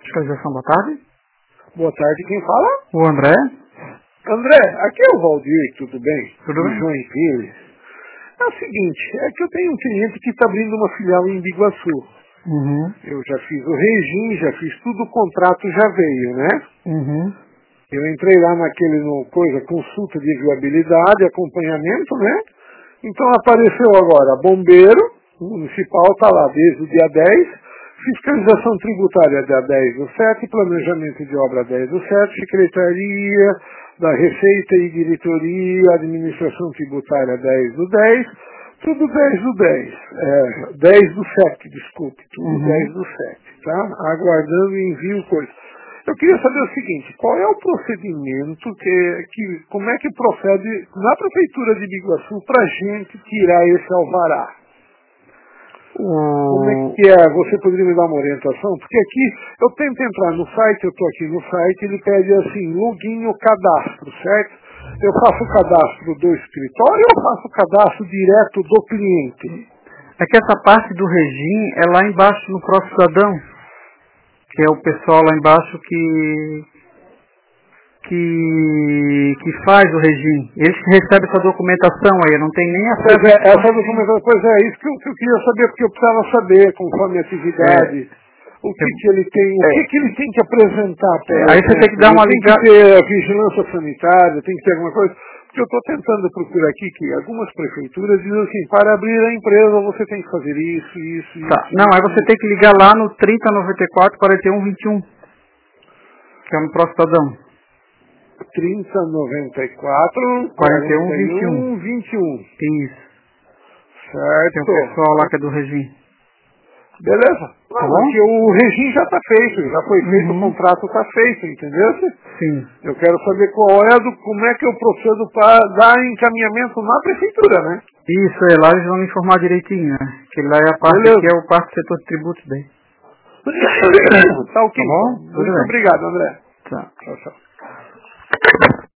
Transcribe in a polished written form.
Fiscalização, boa tarde. Boa tarde, quem fala? O André. André, aqui é o Valdir, tudo bem? Tudo bem. Joinville. É o seguinte, é que eu tenho um cliente que está abrindo uma filial em Biguaçu. Uhum. Eu já fiz o regime, já fiz tudo, o contrato já veio, né? Uhum. Eu entrei lá consulta de viabilidade, acompanhamento, né? Então apareceu agora bombeiro, municipal, está lá desde o dia 10, fiscalização tributária dia 10/7, planejamento de obra 10/7, secretaria da Receita e diretoria, administração tributária 10/10, tudo 10/10, 10/7, desculpe, tudo 10/7, tá? Aguardando envio coisa. Eu queria saber o seguinte, qual é o procedimento, como é que procede na Prefeitura de Biguaçu para a gente tirar esse alvará? Como é que é? Você poderia me dar uma orientação? Porque aqui, eu tento entrar no site, eu estou aqui no site, ele pede assim, login ou cadastro, certo? Eu faço o cadastro do escritório ou faço o cadastro direto do cliente? É que essa parte do regime é lá embaixo no próprio cidadão, que é o pessoal lá embaixo que faz o regime. Eles que recebem essa documentação aí, não tem nem acesso. Pois é, essa documentação, é isso que eu queria saber, porque eu precisava saber, conforme a atividade, o que ele tem, o que ele tem que apresentar. Aí você tem que dar uma ligada. Tem que ter a vigilância sanitária, tem que ter alguma coisa, porque eu estou tentando procurar aqui que algumas prefeituras dizem assim, para abrir a empresa você tem que fazer isso. Tá. Não, aí você tem que ligar lá no 3094 4121, que é no próximo cidadão. 3094 41 21. Isso. Certo. Tem o pessoal lá que é do regime. Beleza. Tá bom? Porque o regime já está feito, já foi feito, o contrato está feito, entendeu? Sim. Eu quero saber como é que eu procedo para dar encaminhamento na prefeitura, né? Isso, lá eles vão me informar direitinho, né? Que lá é a parte Beleza. que é o parte do setor de tributos daí. Tá ok. Tá bom? Muito obrigado, André. Tá. Tchau.